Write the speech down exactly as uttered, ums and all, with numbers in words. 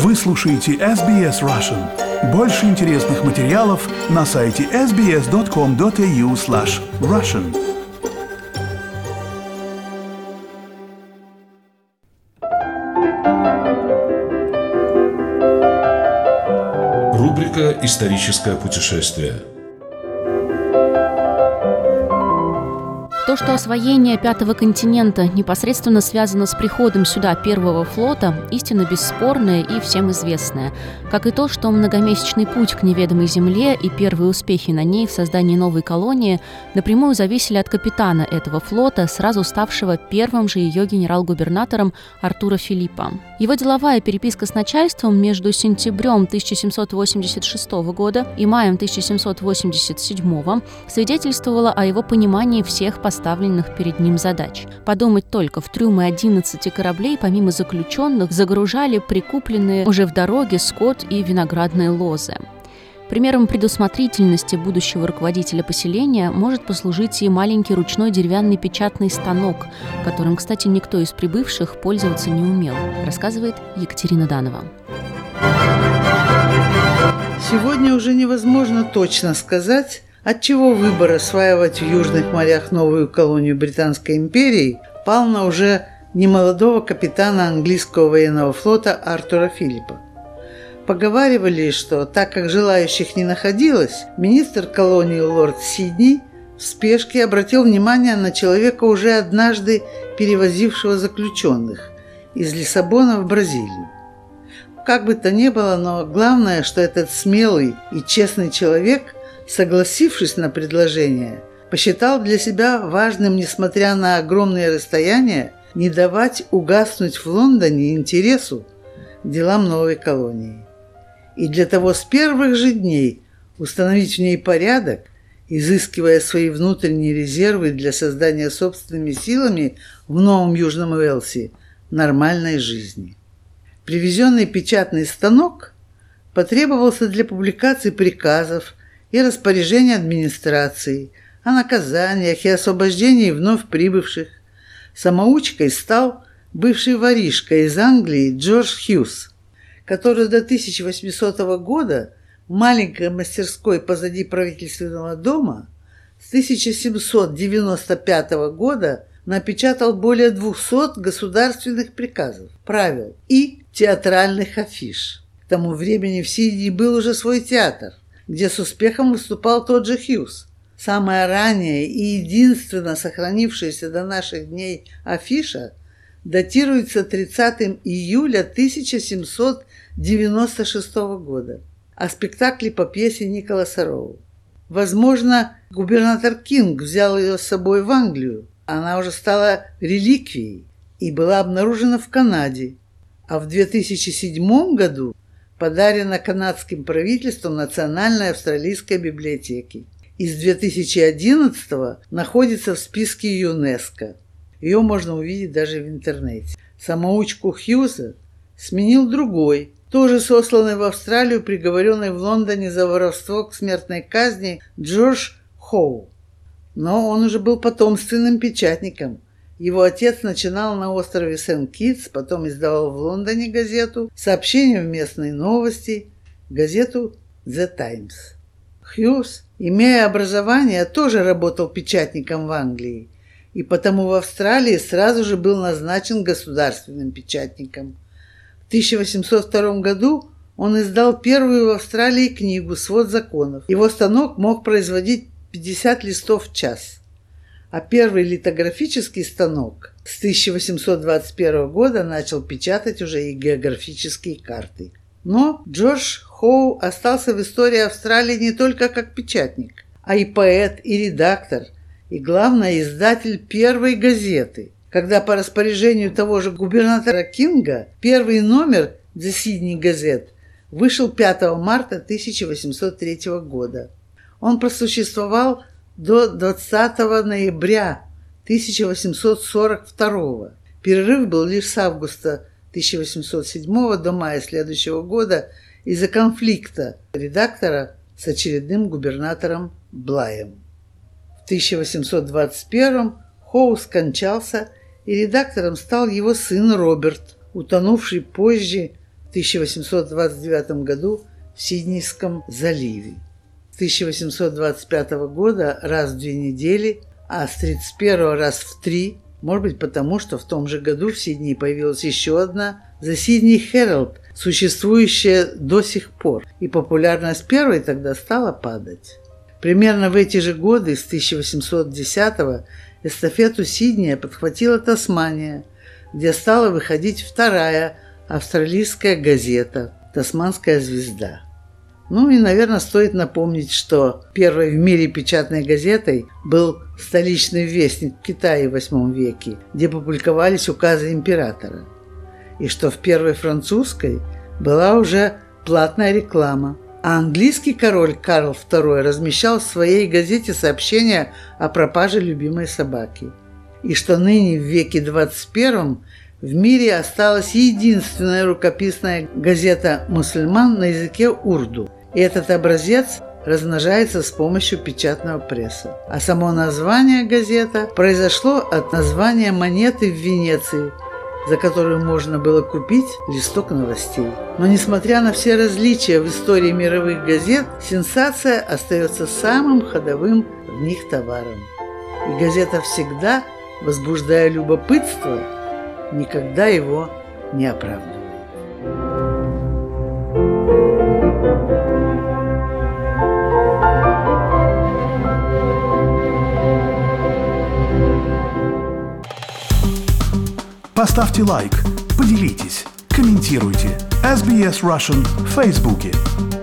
Вы слушаете эс би эс Russian. Больше интересных материалов на сайте эс би эс точка ком точка эй ю слэш Russian. Рубрика «Историческое путешествие». То, что освоение Пятого континента непосредственно связано с приходом сюда Первого флота, истина бесспорная и всем известная. Как и то, что многомесячный путь к неведомой земле и первые успехи на ней в создании новой колонии напрямую зависели от капитана этого флота, сразу ставшего первым же ее генерал-губернатором Артура Филиппа. Его деловая переписка с начальством между сентябрем тысяча семьсот восемьдесят шестого года и маем тысяча семьсот восемьдесят седьмого свидетельствовала о его понимании всех поставленных перед ним задач. Подумать только, в трюмы одиннадцати кораблей, помимо заключенных, загружали прикупленные уже в дороге скот и виноградные лозы. Примером предусмотрительности будущего руководителя поселения может послужить и маленький ручной деревянный печатный станок, которым, кстати, никто из прибывших пользоваться не умел, рассказывает Екатерина Данова. Сегодня уже невозможно точно сказать, отчего выбор осваивать в южных морях новую колонию Британской империи пал на уже немолодого капитана английского военного флота Артура Филиппа. Поговаривали, что так как желающих не находилось, министр колонии лорд Сидней в спешке обратил внимание на человека, уже однажды перевозившего заключенных из Лиссабона в Бразилию. Как бы то ни было, но главное, что этот смелый и честный человек, согласившись на предложение, посчитал для себя важным, несмотря на огромные расстояния, не давать угаснуть в Лондоне интересу к делам новой колонии. И для того с первых же дней установить в ней порядок, изыскивая свои внутренние резервы для создания собственными силами в Новом Южном Уэльсе нормальной жизни. Привезенный печатный станок потребовался для публикации приказов и распоряжений администрации о наказаниях и освобождении вновь прибывших. Самоучкой стал бывший воришка из Англии Джордж Хьюз, который до тысяча восьмисотого года в маленькой мастерской позади правительственного дома с тысяча семьсот девяносто пятого года напечатал более двухсот государственных приказов, правил и театральных афиш. К тому времени в Сиднее был уже свой театр, где с успехом выступал тот же Хьюз. Самая ранняя и единственно сохранившаяся до наших дней афиша датируется тридцатого июля тысяча семьсот девяносто шестого года, о спектакле по пьесе Николаса Роу. Возможно, губернатор Кинг взял ее с собой в Англию. Она уже стала реликвией и была обнаружена в Канаде, а в две тысячи седьмом году подарена канадским правительством Национальной австралийской библиотеке. И с две тысячи одиннадцатого находится в списке ЮНЕСКО. Ее можно увидеть даже в интернете. Самоучку Хьюза сменил другой, тоже сосланный в Австралию, приговоренный в Лондоне за воровство к смертной казни Джордж Хоу. Но он уже был потомственным печатником. Его отец начинал на острове Сент-Китс, потом издавал в Лондоне газету, сообщения в местные новости, газету «The Times». Хьюз, имея образование, тоже работал печатником в Англии, и потому в Австралии сразу же был назначен государственным печатником. В тысяча восемьсот втором году он издал первую в Австралии книгу «Свод законов». Его станок мог производить пятьдесят листов в час. А первый литографический станок с тысяча восемьсот двадцать первого года начал печатать уже и географические карты. Но Джордж Хоу остался в истории Австралии не только как печатник, а и поэт, и редактор, и, главное, издатель первой газеты, когда по распоряжению того же губернатора Кинга первый номер The Sydney Gazette вышел пятого марта тысяча восемьсот третьего года. Он просуществовал до двадцатого ноября тысяча восемьсот сорок второго. Перерыв был лишь с августа тысяча восемьсот седьмого до мая следующего года из-за конфликта редактора с очередным губернатором Блаем. В тысяча восемьсот двадцать первом Хоу скончался, и редактором стал его сын Роберт, утонувший позже в тысяча восемьсот двадцать девятом году в Сиднейском заливе. С тысяча восемьсот двадцать пятого года раз в две недели, а с тридцать первого раз в три, может быть потому, что в том же году в Сиднее появилась еще одна The Sydney Herald, существующая до сих пор, и популярность первой тогда стала падать. Примерно в эти же годы, с тысяча восемьсот десятого, эстафету Сиднея подхватила Тасмания, где стала выходить вторая австралийская газета «Тасманская звезда». Ну и, наверное, стоит напомнить, что первой в мире печатной газетой был столичный вестник в Китае в восьмом веке, где публиковались указы императора, и что в первой французской была уже платная реклама. А английский король Карл второй размещал в своей газете сообщения о пропаже любимой собаки. И что ныне в веке двадцать первом в мире осталась единственная рукописная газета «Мусульман» на языке урду. И этот образец размножается с помощью печатного пресса. А само название газета произошло от названия монеты в Венеции, за которую можно было купить листок новостей. Но несмотря на все различия в истории мировых газет, сенсация остается самым ходовым в них товаром. И газета всегда, возбуждая любопытство, никогда его не оправдывает. Поставьте лайк, поделитесь, комментируйте. эс би эс Russian в Фейсбуке.